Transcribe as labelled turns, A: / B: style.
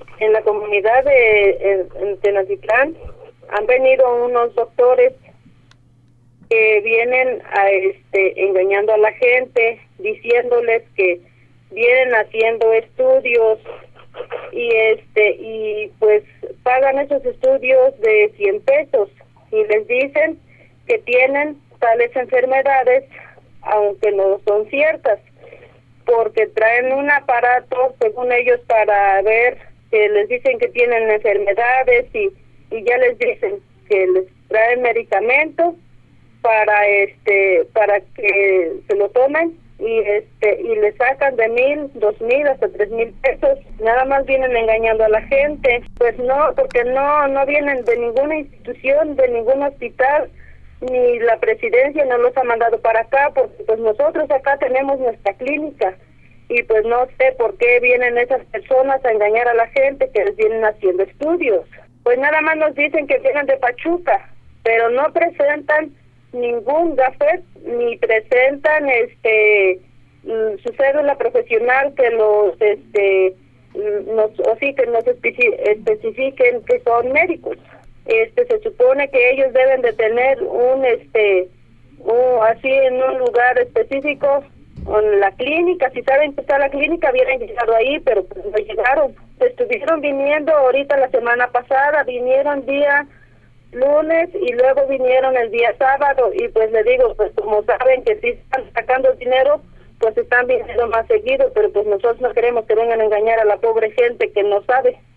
A: En la comunidad de en Tenochtitlán han venido unos doctores que vienen a engañando a la gente, diciéndoles que vienen haciendo estudios y pues pagan esos estudios de 100 pesos y les dicen que tienen tales enfermedades, aunque no son ciertas, porque traen un aparato, según ellos, para ver, que les dicen que tienen enfermedades y ya les dicen que les traen medicamentos para que se lo tomen y le sacan de 1,000, 2,000 hasta 3,000 pesos. Nada más vienen engañando a la gente. Pues no, porque no vienen de ninguna institución, de ningún hospital, ni la presidencia no los ha mandado para acá, porque pues nosotros acá tenemos nuestra clínica y pues no sé por qué vienen esas personas a engañar a la gente que les vienen haciendo estudios. Pues nada más nos dicen que vienen de Pachuca, pero no presentan ningún gafet, ni presentan su cédula profesional que que nos especifiquen que son médicos. Se supone que ellos deben de tener así en un lugar específico, en la clínica. Si saben que está la clínica, hubieran llegado ahí, pero pues no llegaron. Estuvieron viniendo ahorita la semana pasada, vinieron día lunes y luego vinieron el día sábado y pues le digo, pues como saben que sí están sacando dinero, pues están viniendo más seguido, pero pues nosotros no queremos que vengan a engañar a la pobre gente que no sabe.